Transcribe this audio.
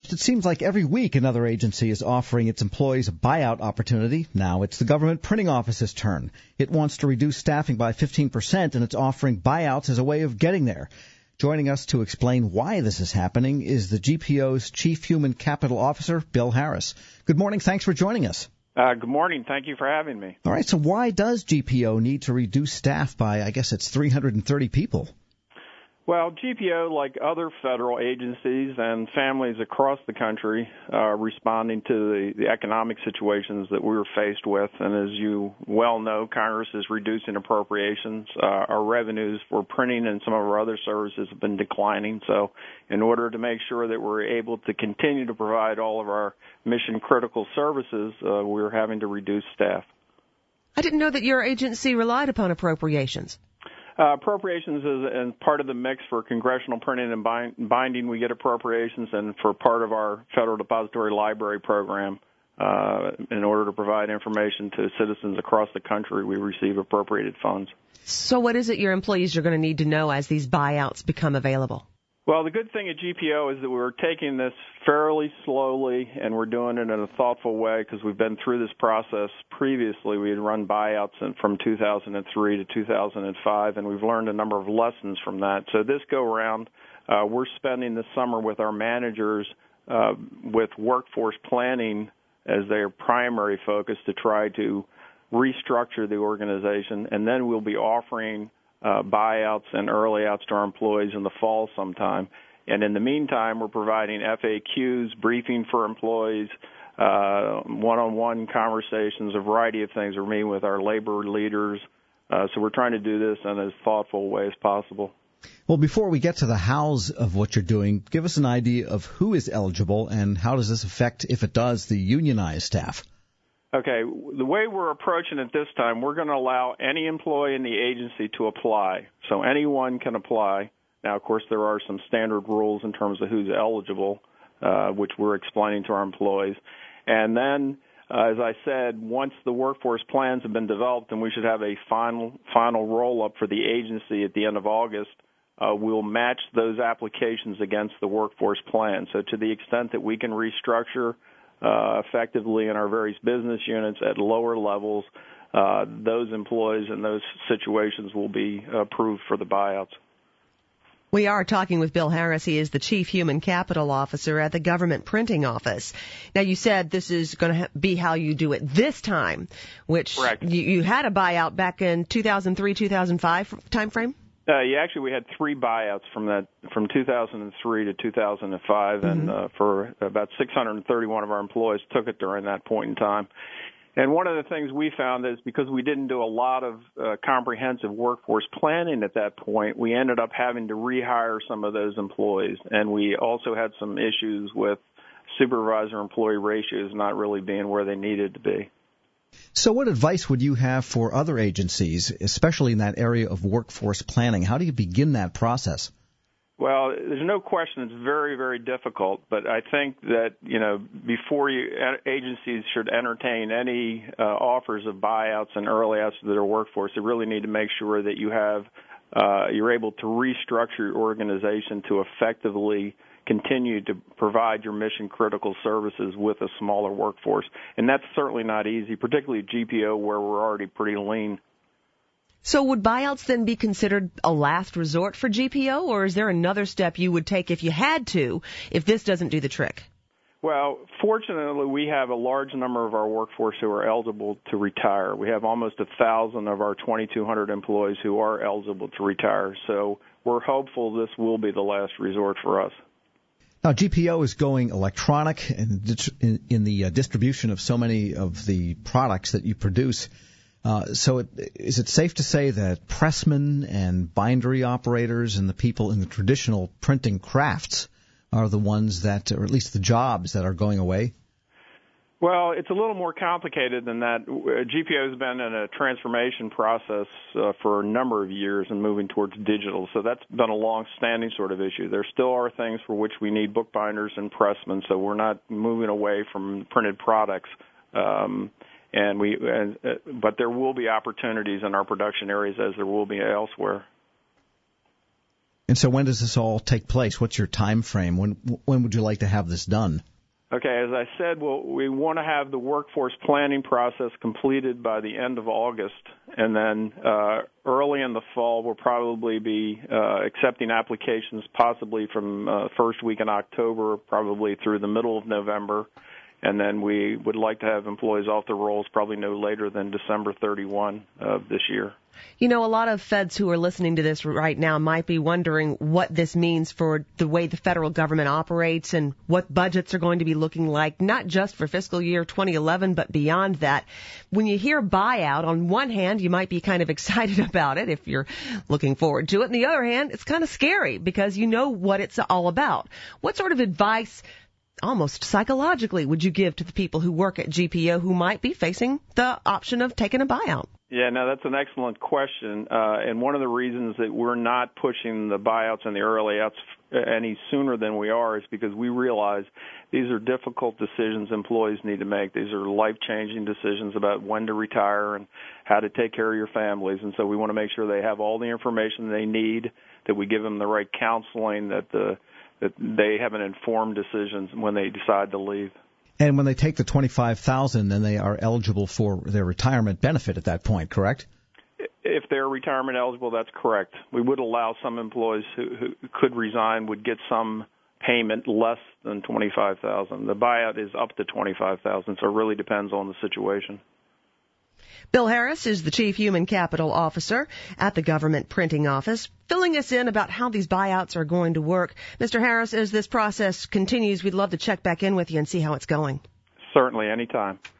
It seems like every week another agency is offering its employees a buyout opportunity. Now it's the government printing office's turn. It wants to reduce staffing by 15%, and it's offering buyouts as a way of getting there. Joining us to explain why this is happening is the GPO's Chief Human Capital Officer, Bill Harris. Good morning. Thanks for joining us. Good morning. Thank you for having me. All right. So why does GPO need to reduce staff by, I guess it's 330 people? Well, GPO, like other federal agencies and families across the country, are responding to the economic situations that we were faced with. And as you well know, Congress is reducing appropriations. Our revenues for printing and some of our other services have been declining. So in order to make sure that we're able to continue to provide all of our mission-critical services, we're having to reduce staff. I didn't know that your agency relied upon appropriations. Appropriations is part of the mix for congressional printing and binding. We get appropriations, and for part of our Federal Depository Library program, in order to provide information to citizens across the country, we receive appropriated funds. So what is it your employees are going to need to know as these buyouts become available? Well, the good thing at GPO is that we're taking this fairly slowly, and we're doing it in a thoughtful way because we've been through this process previously. We had run buyouts from 2003 to 2005, and we've learned a number of lessons from that. So this go-around, we're spending the summer with our managers with workforce planning as their primary focus to try to restructure the organization, and then we'll be offering buyouts and early outs to our employees in the fall sometime. And in the meantime, we're providing FAQs, briefing for employees, one-on-one conversations, a variety of things. We're meeting with our labor leaders. So we're trying to do this in as thoughtful a way as possible. Well, before we get to the hows of what you're doing, give us an idea of who is eligible and how does this affect, if it does, the unionized staff? Okay, the way we're approaching it this time, we're going to allow any employee in the agency to apply. So anyone can apply. Now, of course, there are some standard rules in terms of who's eligible, which we're explaining to our employees. And then, as I said, once the workforce plans have been developed and we should have a final roll-up for the agency at the end of August, we'll match those applications against the workforce plan. So to the extent that we can restructure effectively in our various business units at lower levels, those employees in those situations will be approved for the buyouts. We are talking with Bill Harris. He is the Chief Human Capital Officer at the Government Printing Office. Now, you said this is going to be how you do it this time, which you had a buyout back in 2003, 2005 timeframe? Actually, we had three buyouts from 2003 to 2005, and for about 631 of our employees took it during that point in time. And one of the things we found is because we didn't do a lot of comprehensive workforce planning at that point, we ended up having to rehire some of those employees, and we also had some issues with supervisor-employee ratios not really being where they needed to be. So what advice would you have for other agencies, especially in that area of workforce planning? How do you begin that process? Well, there's no question it's very, very difficult, but I think that, before agencies should entertain any offers of buyouts and early outs to their workforce, they really need to make sure that you're able to restructure your organization to effectively continue to provide your mission-critical services with a smaller workforce. And that's certainly not easy, particularly at GPO where we're already pretty lean. So would buyouts then be considered a last resort for GPO, or is there another step you would take if you had to, if this doesn't do the trick? Well, fortunately, we have a large number of our workforce who are eligible to retire. We have almost 1,000 of our 2,200 employees who are eligible to retire. So we're hopeful this will be the last resort for us. Now, GPO is going electronic in the distribution of so many of the products that you produce. So is it safe to say that pressmen and bindery operators and the people in the traditional printing crafts are the ones that, or at least the jobs that are going away? Well, it's a little more complicated than that. GPO has been in a transformation process for a number of years and moving towards digital, so that's been a long-standing sort of issue. There still are things for which we need bookbinders and pressmen, so we're not moving away from printed products. But there will be opportunities in our production areas as there will be elsewhere. And so when does this all take place? What's your time frame? When would you like to have this done? Okay, as I said, we want to have the workforce planning process completed by the end of August, and then early in the fall we'll probably be accepting applications possibly from first week in October, probably through the middle of November, and then we would like to have employees off the rolls probably no later than December 31 of this year. You know, a lot of feds who are listening to this right now might be wondering what this means for the way the federal government operates and what budgets are going to be looking like, not just for fiscal year 2011, but beyond that. When you hear buyout, on one hand, you might be kind of excited about it if you're looking forward to it. On the other hand, it's kind of scary because you know what it's all about. What sort of advice, almost psychologically, would you give to the people who work at GPO who might be facing the option of taking a buyout? Yeah, no, that's an excellent question. And one of the reasons that we're not pushing the buyouts and the early outs any sooner than we are is because we realize these are difficult decisions employees need to make. These are life-changing decisions about when to retire and how to take care of your families. And so we want to make sure they have all the information they need, that we give them the right counseling, that they have an informed decision when they decide to leave. And when they take the $25,000, then they are eligible for their retirement benefit at that point, correct? If they're retirement eligible, that's correct. We would allow some employees who could resign would get some payment less than $25,000. The buyout is up to $25,000, so it really depends on the situation. Bill Harris is the Chief Human Capital Officer at the Government Printing Office, filling us in about how these buyouts are going to work. Mr. Harris, as this process continues, we'd love to check back in with you and see how it's going. Certainly, anytime.